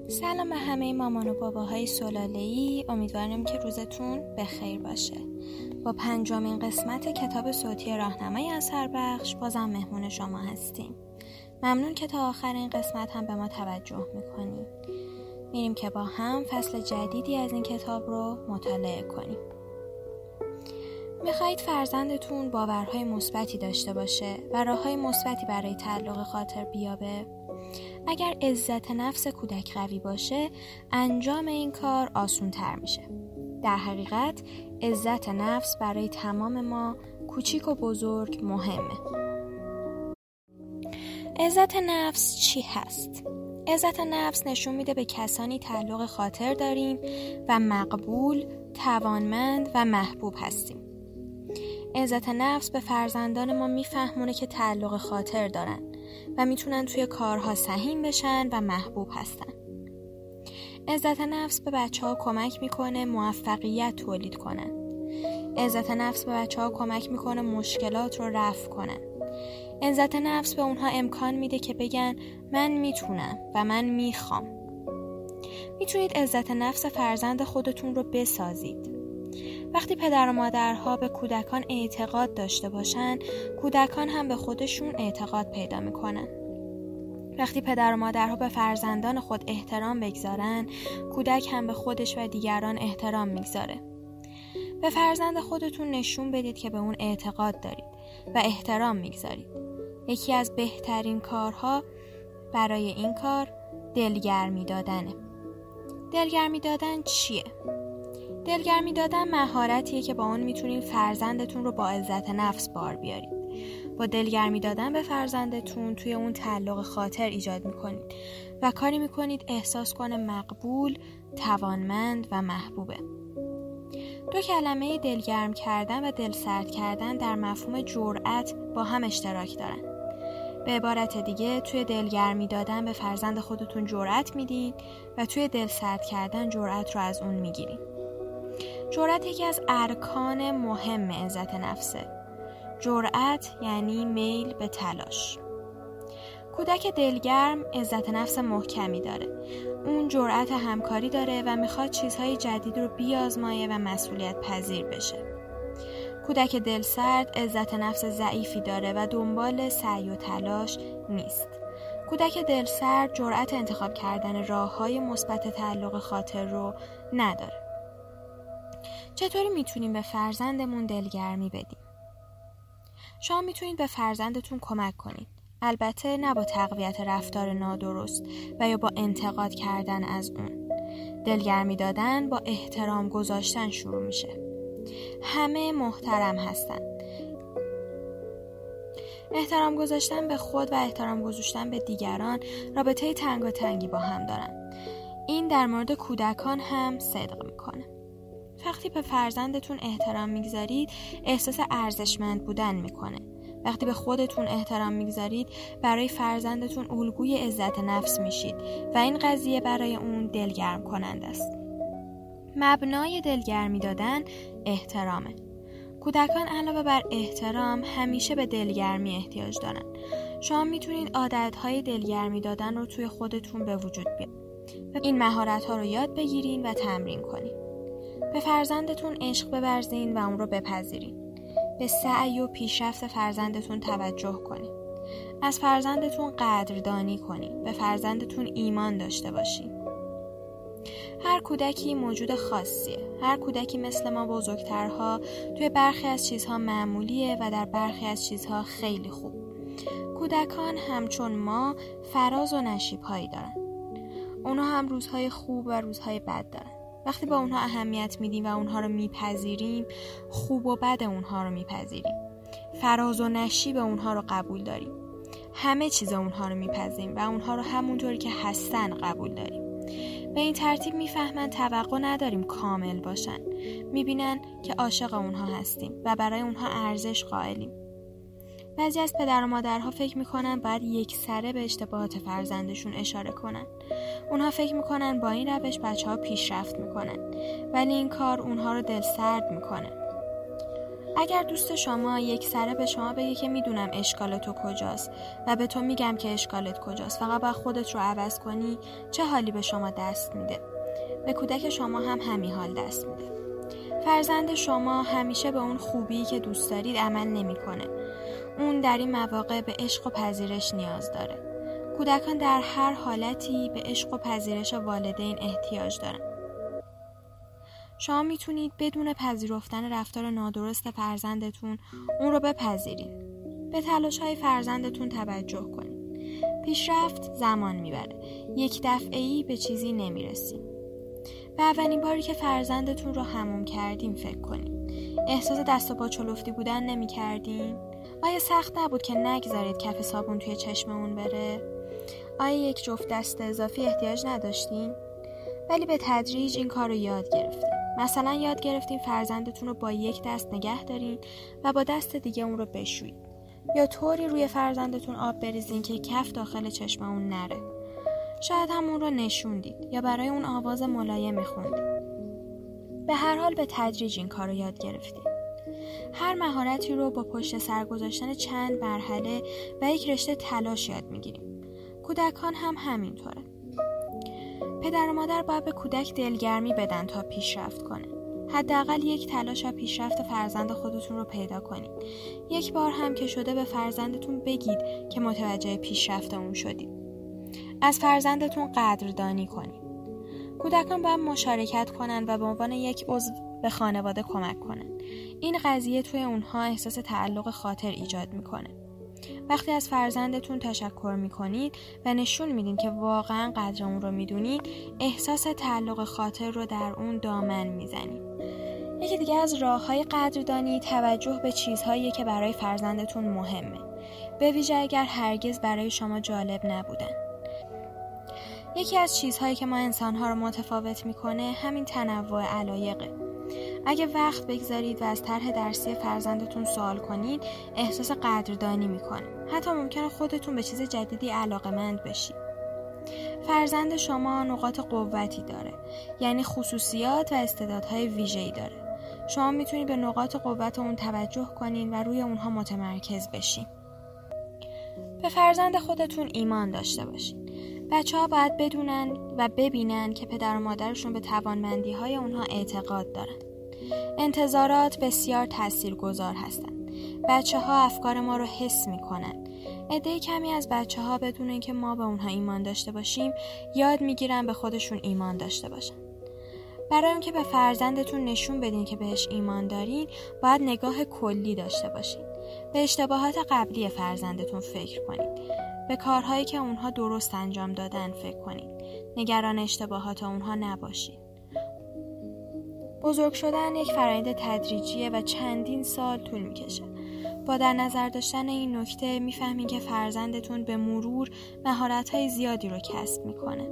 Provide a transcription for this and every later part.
سلام به همه مامان و باباهای سلاله‌ای، امیدوارم که روزتون بخیر باشه. با 5مین قسمت کتاب صوتی راهنمای اثربخش بازم مهمون شما هستیم. ممنون که تا آخر این قسمت هم به ما توجه میکنید. میریم که با هم فصل جدیدی از این کتاب رو مطالعه کنیم. میخواید فرزندتون باورهای مثبتی داشته باشه و راههای مثبتی برای تعلق خاطر بیابه؟ اگر عزت نفس کودک قوی باشه، انجام این کار آسون تر میشه. در حقیقت عزت نفس برای تمام ما کوچیک و بزرگ مهمه. عزت نفس چی هست؟ عزت نفس نشون میده به کسانی تعلق خاطر داریم و مقبول، توانمند و محبوب هستیم. عزت نفس به فرزندان ما میفهمونه که تعلق خاطر دارن و میتونن توی کارها سهیم بشن و محبوب هستن. عزت نفس به بچه‌ها کمک میکنه موفقیت تولید کنن. عزت نفس به بچه‌ها کمک میکنه مشکلات رو رفع کنن. عزت نفس به اونها امکان میده که بگن من میتونم و من میخوام. میتونید عزت نفس فرزند خودتون رو بسازید. وقتی پدر و مادرها به کودکان اعتقاد داشته باشن، کودکان هم به خودشون اعتقاد پیدا میکنن. وقتی پدر و مادرها به فرزندان خود احترام بگذارن، کودک هم به خودش و دیگران احترام میگذاره. به فرزند خودتون نشون بدید که به اون اعتقاد دارید و احترام میگذارید. یکی از بهترین کارها برای این کار دلگرمی دادنه. دلگرمی دادن چیه؟ دلگرمی دادن مهارتیه که با اون میتونید فرزندتون رو با عزت نفس بار بیارید. با دلگرمی دادن به فرزندتون توی اون تعلق خاطر ایجاد میکنید و کاری میکنید احساس کنه مقبول، توانمند و محبوبه. دو کلمه دلگرم کردن و دلسرد کردن در مفهوم جرأت با هم اشتراک دارن. به عبارت دیگه توی دلگرمی دادن به فرزند خودتون جرأت میدین و توی دلسرد کردن جرأت رو از اون میگیرین. جرأت یکی از ارکان مهم عزت نفسه. جرأت یعنی میل به تلاش. کودک دلگرم عزت نفس محکمی داره. اون جرأت همکاری داره و میخواد چیزهای جدید رو بیازمایه و مسئولیت پذیر بشه. کودک دلسرد عزت نفس ضعیفی داره و دنبال سعی و تلاش نیست. کودک دلسرد جرأت انتخاب کردن راه‌های مثبت تعلق خاطر رو نداره. چطوری میتونیم به فرزندمون دلگرمی بدیم؟ شما میتونید به فرزندتون کمک کنید. البته نه با تقویت رفتار نادرست و یا با انتقاد کردن از اون. دلگرمی دادن با احترام گذاشتن شروع میشه. همه محترم هستن. احترام گذاشتن به خود و احترام گذاشتن به دیگران رابطه تنگاتنگی با هم دارن. این در مورد کودکان هم صدق میکنه. وقتی به فرزندتون احترام میگذارید، احساس ارزشمند بودن میکنه. وقتی به خودتون احترام میگذارید، برای فرزندتون الگوی عزت نفس میشید و این قضیه برای اون دلگرم کننده است. مبنای دلگرمی دادن احترامه. کودکان علاوه بر احترام همیشه به دلگرمی احتیاج دارن. شما میتونید عادتهای دلگرمی دادن رو توی خودتون به وجود بیارید. این مهارت‌ها رو یاد بگیرین و تمرین کنین. به فرزندتون عشق بورزین و اون رو بپذیرین. به سعی و پیشرفت فرزندتون توجه کنین. از فرزندتون قدردانی کنین. به فرزندتون ایمان داشته باشین. هر کودکی موجود خاصیه. هر کودکی مثل ما بزرگترها توی برخی از چیزها معمولیه و در برخی از چیزها خیلی خوب. کودکان همچون ما فراز و نشیب‌هایی دارن. اونا هم روزهای خوب و روزهای بد دارن. وقتی با اونها اهمیت میدیم و اونها رو میپذیریم، خوب و بد اونها رو میپذیریم. فراز و نشیب اونها رو قبول داریم. همه چیز اونها رو میپذیریم و اونها رو همونطوری که هستن قبول داریم. به این ترتیب میفهمن توقع نداریم کامل باشن. میبینن که عاشق اونها هستیم و برای اونها ارزش قائلیم. بعضی از پدر و مادرها فکر میکنن باید یکسره به اشتباهات فرزندشون اشاره کنن. اونها فکر میکنن با این روش بچه‌ها پیشرفت میکنن، ولی این کار اونها رو دلسرد میکنه. اگر دوست شما یک سره به شما بگه که میدونم اشکال تو کجاست و به تو میگم که اشکالت کجاست، فقط باید خودت رو عوض کنی، چه حالی به شما دست میده؟ به کودک شما هم همین حال دست میده. فرزند شما همیشه به اون خوبی که دوست دارید عمل نمیکنه. اون در این مواقع به عشق و پذیرش نیاز داره. کودکان در هر حالتی به عشق و پذیرش والدین احتیاج دارن. شما میتونید بدون پذیرفتن رفتار نادرست فرزندتون اون رو بپذیرید. به تلاش‌های فرزندتون توجه کنید. پیشرفت زمان میبره. یک دفعه‌ای به چیزی نمیرسیم. به اولین باری که فرزندتون رو حموم کردیم فکر کنید. احساس دست و پا چلفتی بودن نمی‌کردین؟ آیا سخت نبود که نگذارید کف صابون توی چشم اون بره؟ آیا یک جفت دست اضافی احتیاج نداشتین؟ ولی به تدریج این کار رو یاد گرفتین. مثلا یاد گرفتین فرزندتون رو با یک دست نگه دارین و با دست دیگه اون رو بشویید. یا طوری روی فرزندتون آب بریزین که کف داخل چشم اون نره. شاید هم اون رو نشوندید یا برای اون آواز ملایم خوندید. به هر حال به تدریج این کار رو یاد گرفتید. هر مهارتی رو با پشت سر گذاشتن چند مرحله و یک رشته تلاش یاد میگیریم. کودکان هم همینطوره. پدر و مادر باید به کودک دلگرمی بدن تا پیشرفت کنه. حداقل یک تلاش و پیشرفت فرزند خودتون رو پیدا کنید. یک بار هم که شده به فرزندتون بگید که متوجه پیشرفت اون شدید. از فرزندتون قدردانی کنید. کودکان باید مشارکت کنن و به عنوان یک عضو به خانواده کمک کنن. این قضیه توی اونها احساس تعلق خاطر ایجاد میکنه. وقتی از فرزندتون تشکر میکنید و نشون میدین که واقعا قدر اون رو میدونید، احساس تعلق خاطر رو در اون دامن میزنید. یکی دیگه از راه‌های قدردانی توجه به چیزهایی که برای فرزندتون مهمه، به ویژه اگر هرگز برای شما جالب نبودن. یکی از چیزهایی که ما انسان‌ها رو متفاوت میکنه همین تنوع علایقه. اگه وقت بگذارید و از طرح درسی فرزندتون سوال کنید، احساس قدردانی میکنه. حتی ممکنه خودتون به چیز جدیدی علاقه‌مند بشید. فرزند شما نقاط قوتی داره، یعنی خصوصیات و استعدادهای ویژه‌ای داره. شما میتونید به نقاط قوت اون توجه کنین و روی اونها متمرکز بشین. به فرزند خودتون ایمان داشته باشین. بچه‌ها باید بدونن و ببینن که پدر و مادرشون به توانمندی‌های اونها اعتقاد دارن. انتظارات بسیار تاثیرگذار هستن. بچه‌ها افکار ما رو حس می‌کنن. عده کمی از بچه‌ها بدون اینکه ما به اونها ایمان داشته باشیم، یاد می‌گیرن به خودشون ایمان داشته باشن. برای اینکه به فرزندتون نشون بدین که بهش ایمان دارین، باید نگاه کلی داشته باشین. به اشتباهات قبلی فرزندتون فکر کنید. به کارهایی که اونها درست انجام دادن فکر کنید. نگران اشتباهات اونها نباشید. بزرگ شدن یک فرآیند تدریجیه و چندین سال طول میکشه. با در نظر داشتن این نکته میفهمین که فرزندتون به مرور مهارت‌های زیادی رو کسب میکنه.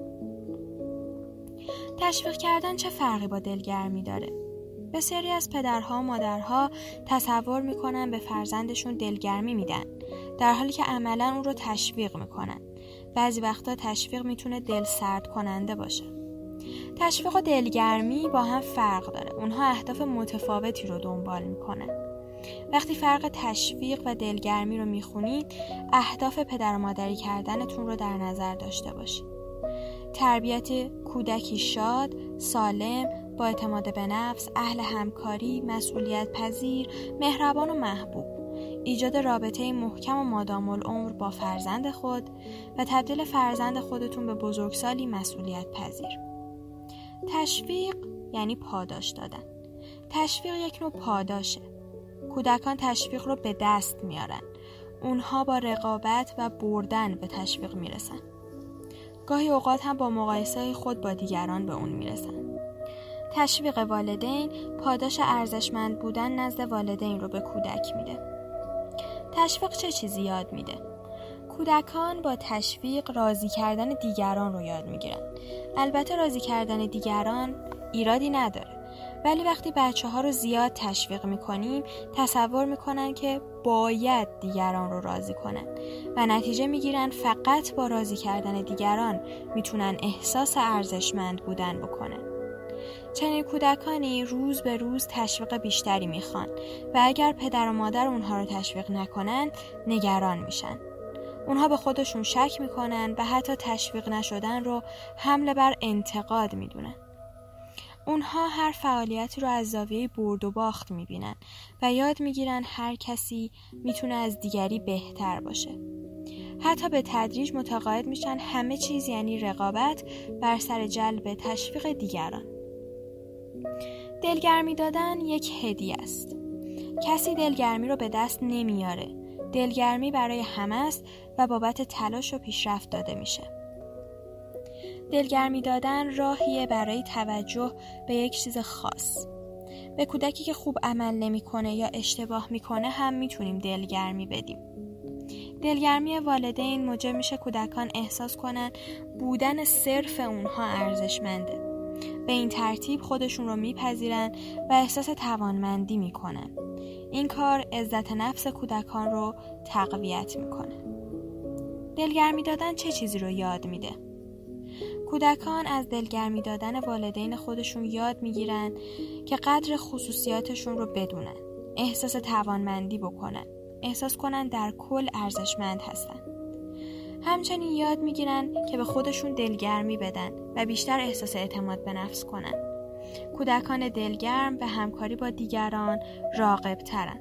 تشویق کردن چه فرقی با دلگرمی داره؟ بسیاری از پدرها و مادرها تصور میکنن به فرزندشون دلگرمی میدن، در حالی که عملاً اون رو تشویق میکنن. بعضی وقتا تشویق میتونه دل سرد کننده باشه. تشویق و دلگرمی با هم فرق داره. اونها اهداف متفاوتی رو دنبال میکنن. وقتی فرق تشویق و دلگرمی رو میخونید، اهداف پدر و مادری کردنتون رو در نظر داشته باشید. تربیت کودکی شاد، سالم، با اعتماد به نفس، اهل همکاری، مسئولیت پذیر، مهربان و محبوب. ایجاد رابطه محکم و مادام العمر با فرزند خود و تبدیل فرزند خودتون به بزرگسالی مسئولیت پذیر. تشویق یعنی پاداش دادن. تشویق یک نوع پاداشه. کودکان تشویق رو به دست میارن. اونها با رقابت و بردن به تشویق میرسن. گاهی اوقات هم با مقایسه خود با دیگران به اون میرسن. تشویق والدین پاداش ارزشمند بودن نزد والدین رو به کودک میده. تشویق چه چیزی یاد میده؟ کودکان با تشویق راضی کردن دیگران رو یاد میگیرن. البته راضی کردن دیگران ایرادی نداره، ولی وقتی بچه‌ها رو زیاد تشویق میکنیم تصور میکنن که باید دیگران رو راضی کنن و نتیجه میگیرن فقط با راضی کردن دیگران میتونن احساس ارزشمند بودن بکنن. چنین کودکانی روز به روز تشویق بیشتری میخوان و اگر پدر و مادر اونها رو تشویق نکنن نگران میشن. اونها به خودشون شک میکنن و حتی تشویق نشدن رو حمله بر انتقاد میدونن. اونها هر فعالیتی رو از زاویه برد و باخت میبینن و یاد میگیرن هر کسی میتونه از دیگری بهتر باشه. حتی به تدریج متقاعد میشن همه چیز یعنی رقابت بر سر جلب تشویق دیگران. دلگرمی دادن یک هدیه است. کسی دلگرمی رو به دست نمیاره. دلگرمی برای همه است و بابت تلاش و پیشرفت داده میشه. دلگرمی دادن راهیه برای توجه به یک چیز خاص. به کودکی که خوب عمل نمیکنه یا اشتباه میکنه هم میتونیم دلگرمی بدیم. دلگرمی والدین موجب میشه کودکان احساس کنن بودن صرف اونها ارزشمنده. به این ترتیب خودشون رو میپذیرن و احساس توانمندی میکنن. این کار عزت نفس کودکان رو تقویت میکنه. دلگرمی دادن چه چیزی رو یاد میده؟ کودکان از دلگرمی دادن والدین خودشون یاد میگیرن که قدر خصوصیاتشون رو بدونن، احساس توانمندی بکنن، احساس کنن در کل ارزشمند هستن. همچنین یاد میگیرن که به خودشون دلگرمی بدن و بیشتر احساس اعتماد به نفس کنن. کودکان دلگرم به همکاری با دیگران راغب ترن.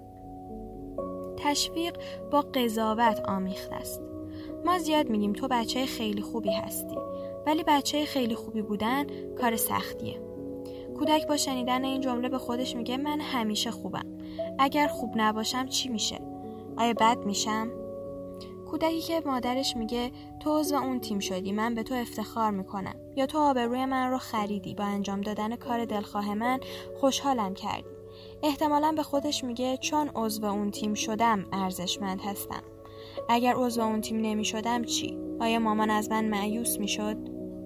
تشویق با قضاوت آمیخته است. ما زیاد میگیم تو بچه خیلی خوبی هستی، ولی بچه خیلی خوبی بودن کار سختیه. کودک با شنیدن این جمله به خودش میگه من همیشه خوبم. اگر خوب نباشم چی میشه؟ آیا بد میشم؟ کودکی که مادرش میگه تو عضو اون تیم شدی، من به تو افتخار میکنم، یا تو آبروی من رو خریدی، با انجام دادن کار دلخواه من خوشحالم کردی، احتمالاً به خودش میگه چون عضو اون تیم شدم ارزشمند هستم. اگر عضو اون تیم نمیشدم چی؟ آیا مامان از من مایوس میشد؟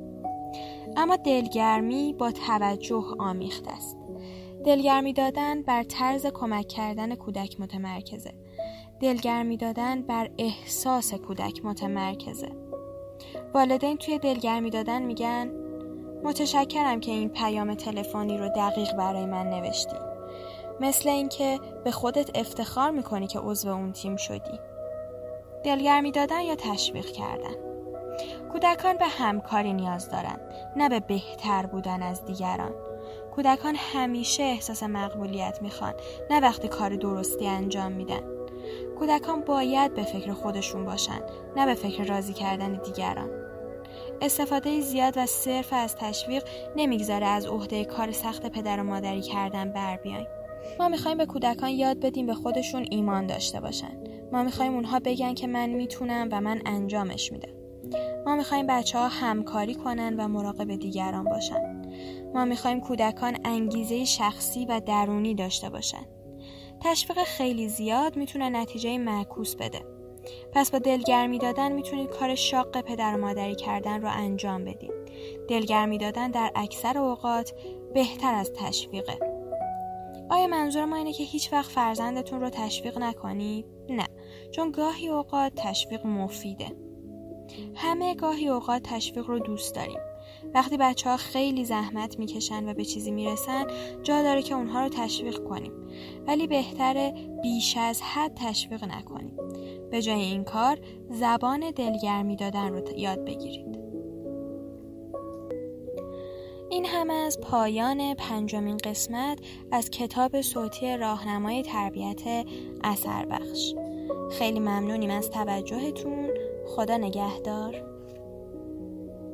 اما دلگرمی با توجه آمیخته است. دلگرمی دادن بر طرز کمک کردن کودک متمرکزه. دلگرمی دادن بر احساس کودک متمرکزه. والدین توی دلگرمی دادن میگن متشکرم که این پیام تلفنی رو دقیق برای من نوشتی. مثل اینکه به خودت افتخار میکنی که عضو اون تیم شدی. دلگرمی دادن یا تشویق کردن. کودکان به همکاری نیاز دارن، نه به بهتر بودن از دیگران. کودکان همیشه احساس مقبولیت میخوان، نه وقتی کار درستی انجام میدن. کودکان باید به فکر خودشون باشن، نه به فکر راضی کردن دیگران. استفاده زیاد و صرف از تشویق نمیگذاره از عهده کار سخت پدر و مادری کردن بر بیایم. ما میخوایم به کودکان یاد بدیم به خودشون ایمان داشته باشن. ما میخوایم اونها بگن که من میتونم و من انجامش میدم. ما میخوایم بچه‌ها همکاری کنن و مراقب دیگران باشن. ما میخوایم کودکان انگیزه شخصی و درونی داشته باشن. تشویق خیلی زیاد میتونه نتیجه معکوس بده. پس با دلگرمی دادن میتونید کار شاق پدر و مادری کردن رو انجام بدید. دلگرمی دادن در اکثر اوقات بهتر از تشویقه. آیا منظور ما اینه که هیچ وقت فرزندتون رو تشویق نکنید؟ نه، چون گاهی اوقات تشویق مفیده. همه گاهی اوقات تشویق رو دوست داریم. وقتی بچه‌ها خیلی زحمت میکشن و به چیزی میرسن، جا داره که اونها رو تشویق کنیم. ولی بهتره بیش از حد تشویق نکنیم. به جای این کار، زبان دلگرمی دادن رو یاد بگیرید. این هم از پایان 5مین قسمت از کتاب صوتی راهنمای تربیت اثربخش. خیلی ممنونیم از توجهتون. خدا نگهدار.